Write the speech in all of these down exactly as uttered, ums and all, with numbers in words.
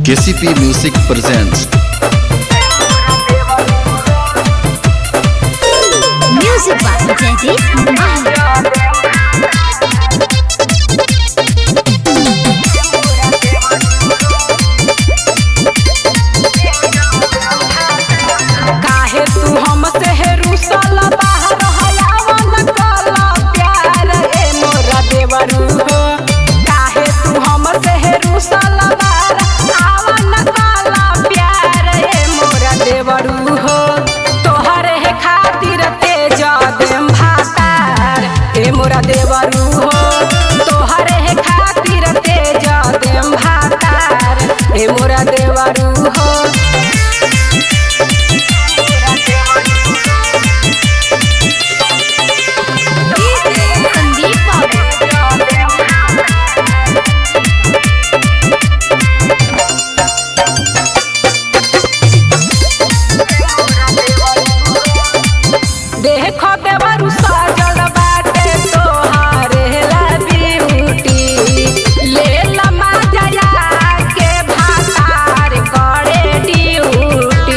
K C P Music presents Music by Jaideep. काहे तू हमसे है रुसल बाहर हयावन कला प्यार ए मोरा देवरू हो। काहे तू हमसे है रुसल बाहर आवन कला प्यार ए मोरा देवरू हो। तोहरे है खातिर तेज देम भातार ए मोरा देवरू हो। तोहरे है खातिर तेज देम भातार ए मोरा देवरू हो। देखो देवरू सजल बाटे तोहारे ला ब्यूटी ले ला मजा के भातार करे ड्यूटी।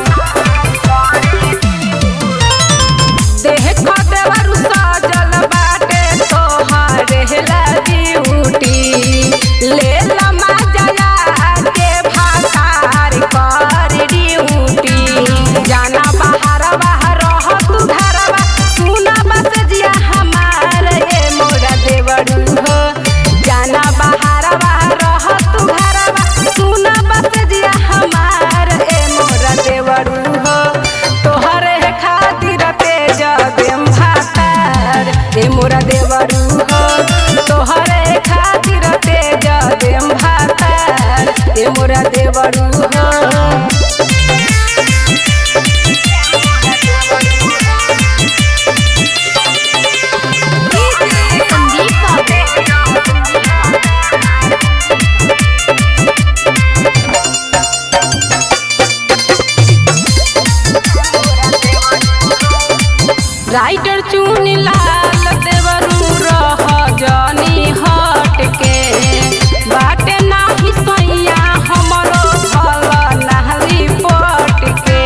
देखो देवरू सजल बाटे तोहारे ला ब्यूटी ले ला मजा के भातार करे ड्यूटी। जाना बाहर बाहर तू घरवा सुना बस जिया हमार ए मोरा देवरू हो। जाना बाहर बाहर तू घरवा सुना बस जिया हमार ए मोरा देवरू हो। तोहरे खातिर तेज देम भातार ए मोरा देवरू हो। तोहरे खातिर तेज देम भातार ए मोरा देवरू हो। राइटर चुनी लाल देवरू रह जानी हट के बाटे नाही सैया हमरो भल नहरी पट के।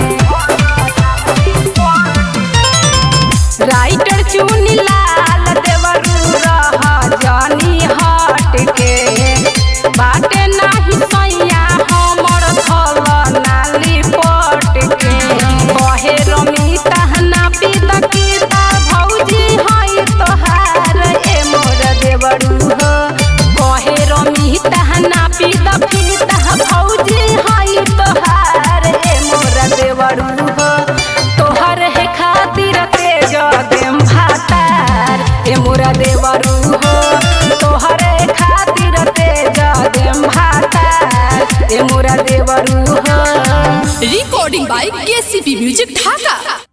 राइटर चुनी लाल देवरू रह जानी हट के बाटे नाही सैया हमर भल नाली पट के। कहे रमिता ना पीता पीता भौजी हई तोहार ए मोर देवरू हो। कहे रमिता ना पीता पीता भौजी हई तोहार ए मोर देवरू हो। तोहर है खातिर तेज देम भातार ए मोरा देवरू हो। तोहरे खातिर तेज देम भातार ए मोरा देवरू हो। Recording by K C P Music Dhaka.